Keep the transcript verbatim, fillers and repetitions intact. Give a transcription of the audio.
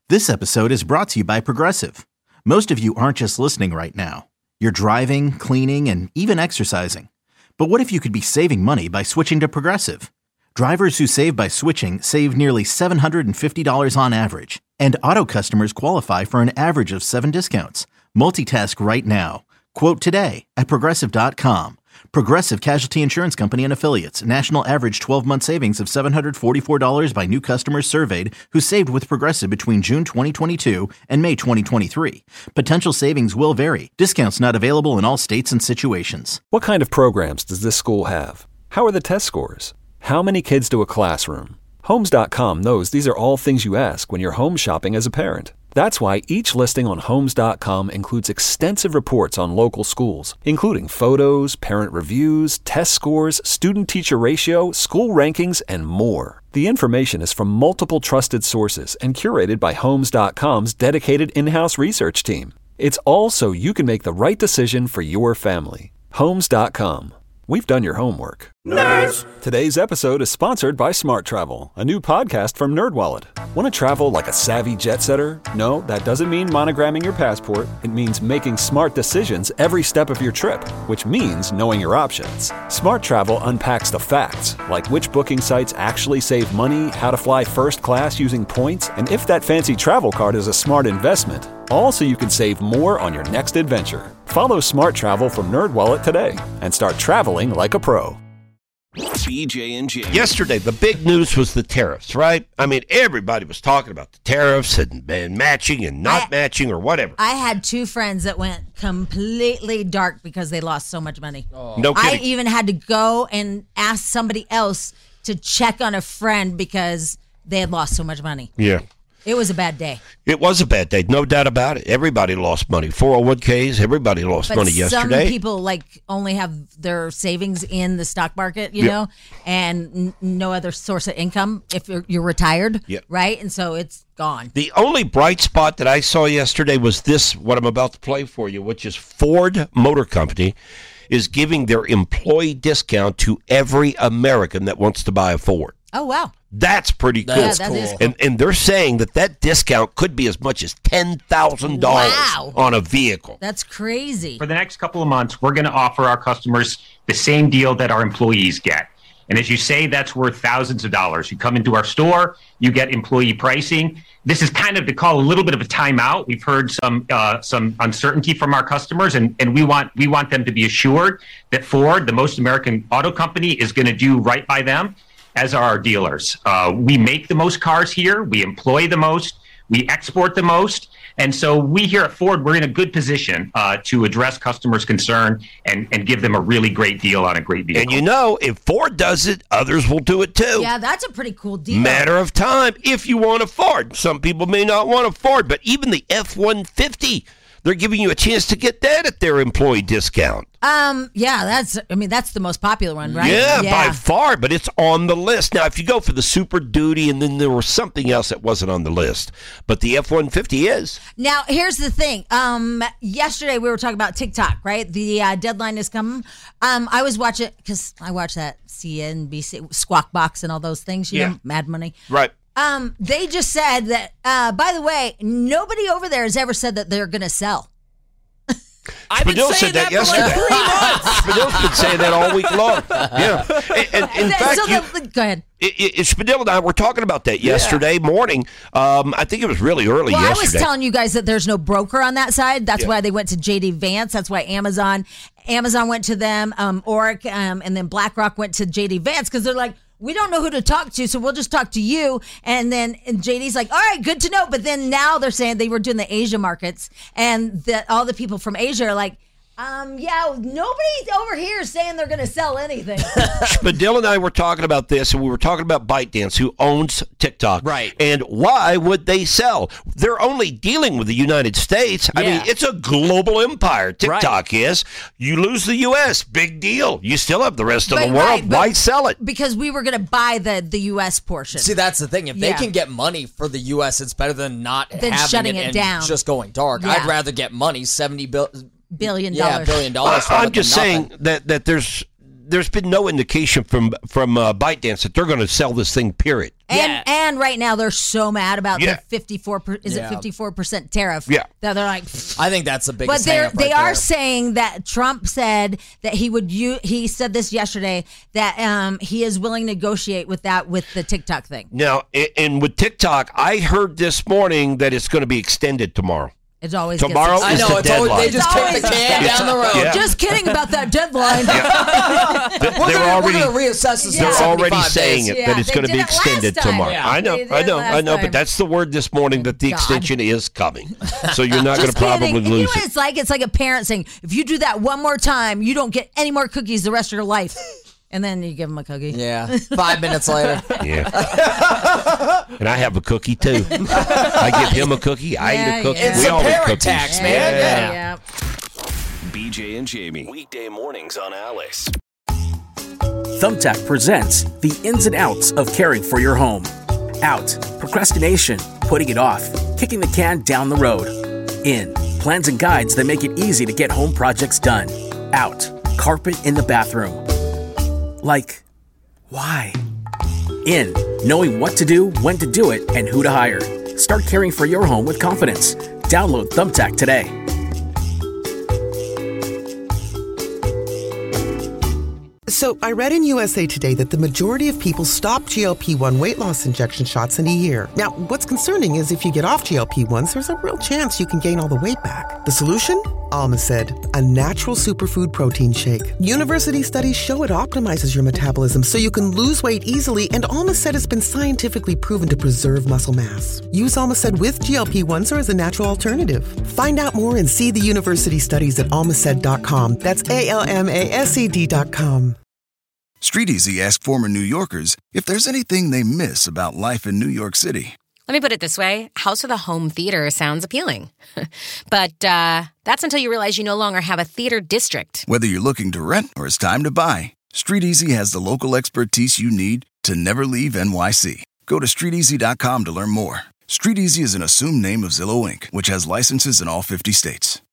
This episode is brought to you by Progressive. Most of you aren't just listening right now. You're driving, cleaning, and even exercising. But what if you could be saving money by switching to Progressive? Drivers who save by switching save nearly seven hundred fifty dollars on average. And auto customers qualify for an average of seven discounts. Multitask right now. Quote today at Progressive dot com. Progressive Casualty Insurance Company and Affiliates. National average twelve-month savings of seven hundred forty-four dollars by new customers surveyed who saved with Progressive between June twenty twenty-two and May twenty twenty-three. Potential savings will vary. Discounts not available in all states and situations. What kind of programs does this school have? How are the test scores? How many kids do a classroom? Homes dot com knows these are all things you ask when you're home shopping as a parent. That's why each listing on Homes dot com includes extensive reports on local schools, including photos, parent reviews, test scores, student-teacher ratio, school rankings, and more. The information is from multiple trusted sources and curated by Homes dot com's dedicated in-house research team. It's all so you can make the right decision for your family. Homes dot com. We've done your homework. Nerds! Today's episode is sponsored by Smart Travel, a new podcast from NerdWallet. Want to travel like a savvy jet setter? No, that doesn't mean monogramming your passport. It means making smart decisions every step of your trip, which means knowing your options. Smart Travel unpacks the facts, like which booking sites actually save money, how to fly first class using points, and if that fancy travel card is a smart investment. All so you can save more on your next adventure. Follow Smart Travel from NerdWallet today and start traveling like a pro. B J and J. Yesterday, the big news was the tariffs, right? I mean, everybody was talking about the tariffs and, and matching and not I, matching or whatever. I had two friends that went completely dark because they lost so much money. Oh. No kidding. I even had to go and ask somebody else to check on a friend because they had lost so much money. Yeah. It was a bad day. It was a bad day, no doubt about it. Everybody lost money. four oh one k's, everybody lost but money yesterday. Some people like only have their savings in the stock market, you yep. know, and n- no other source of income if you're, you're retired, yep. right? And so it's gone. The only bright spot that I saw yesterday was this, what I'm about to play for you, which is Ford Motor Company is giving their employee discount to every American that wants to buy a Ford. Oh, wow. That's pretty cool. That's yeah, that cool. And, and they're saying that that discount could be as much as ten thousand dollars wow. on a vehicle. That's crazy. For the next couple of months, we're going to offer our customers the same deal that our employees get. And as you say, that's worth thousands of dollars. You come into our store, you get employee pricing. This is kind of to call a little bit of a timeout. We've heard some uh, some uncertainty from our customers, and, and we want we want them to be assured that Ford, the most American auto company, is going to do right by them, as are our dealers. Uh, we make the most cars here. We employ the most. We export the most. And so we here at Ford, we're in a good position uh, to address customers' concern and, and give them a really great deal on a great vehicle. And you know, if Ford does it, others will do it too. Yeah, that's a pretty cool deal. Matter of time if you want a Ford. Some people may not want a Ford, but even the F one fifty, they're giving you a chance to get that at their employee discount. Um, yeah, that's, I mean, that's the most popular one, right? Yeah, yeah, by far, but it's on the list. Now, if you go for the Super Duty, and then there was something else that wasn't on the list, but the F one fifty is. Now, here's the thing. Um, yesterday we were talking about TikTok, right? The uh, deadline is coming. Um, I was watching, because I watch that C N B C, Squawk Box and all those things, you yeah. know, Mad Money. Right. Um, they just said that, uh, by the way, nobody over there has ever said that they're going to sell. I've been Spadil saying said that, that for yesterday. like three months. Spadil's been saying that all week long. Yeah. And, and in fact, so you, the, go ahead. It, it, Spadil and I were talking about that yesterday yeah. morning. Um, I think it was really early well, yesterday. I was telling you guys that there's no broker on that side. That's yeah. why they went to J D Vance. That's why Amazon, Amazon went to them. Um, Oric, um, and then BlackRock went to J D Vance because they're like, we don't know who to talk to, so we'll just talk to you. And then and J D's like, all right, good to know. But then now they're saying they were doing the Asia markets, and that all the people from Asia are like, Um, yeah, nobody over here is saying they're going to sell anything. Spadil and I were talking about this, and we were talking about ByteDance, who owns TikTok. Right. And why would they sell? They're only dealing with the United States. I Yeah. mean, it's a global empire. TikTok Right. is. You lose the U S, big deal. You still have the rest of But the world. right, but- Why sell it? Because we were going to buy the, the U S portion. See, that's the thing. If they Yeah. can get money for the U S, it's better than not Than having shutting it, it and down. just going dark. Yeah. I'd rather get money, seventy bill, Billion yeah, dollars. billion dollars. from I'm it just than saying nothing. that, that there's there's been no indication from from uh, ByteDance that they're going to sell this thing. Period. And Yeah. and right now they're so mad about Yeah. the fifty-four per, is Yeah. it fifty-four percent tariff? Yeah. That they're like I think that's the biggest. But they're hang-up right they are there. saying that Trump said that he would use, he said this yesterday that um he is willing to negotiate with that with the TikTok thing. Now, a- and with TikTok, I heard this morning that it's going to be extended tomorrow. It's always Tomorrow gets I is know the it's always, deadline. they just It's kick the always- can It's- down the road. yeah. Just kidding about that deadline. Th- We're They're gonna, already we're gonna reassess this. in they're already seventy-five saying days. it Yeah, that it's they going to did be it last extended time. tomorrow. Yeah. I know, They did I it know, I last know, time. but that's the word this morning that the God. extension is coming. So you're not going to Just probably kidding. And you know lose what it. it's like? It's like a parent saying, if you do that one more time, you don't get any more cookies the rest of your life. And then you give them a cookie. Yeah, five minutes later. Yeah. And I have a cookie too. I give him a cookie. I Yeah, eat a cookie. yeah. It's we a all eat parent cookies. tax, Yeah, man. yeah, Yeah. yeah. B J and Jamie. Weekday mornings on Alice. Thumbtack presents the ins and outs of caring for your home. Out, procrastination, putting it off, kicking the can down the road. In, plans and guides that make it easy to get home projects done. Out, carpet in the bathroom. Like, why? In, knowing what to do, when to do it, and who to hire. Start caring for your home with confidence. Download Thumbtack today. So, I read in U S A Today that the majority of people stop G L P one weight loss injection shots in a year. Now, what's concerning is if you get off G L P ones, there's a real chance you can gain all the weight back. The solution? Alma said, a natural superfood protein shake. University studies show it optimizes your metabolism so you can lose weight easily, and Alma said has been scientifically proven to preserve muscle mass. Use Alma said with G L P ones or as a natural alternative. Find out more and see the university studies at almaced dot com. That's A L M A S E D dot com. Street Easy asked former New Yorkers if there's anything they miss about life in New York City. Let me put it this way. House of the Home Theater sounds appealing. But uh, that's until you realize you no longer have a theater district. Whether you're looking to rent or it's time to buy, Street Easy has the local expertise you need to never leave N Y C. Go to street easy dot com to learn more. Street Easy is an assumed name of Zillow Incorporated, which has licenses in all fifty states.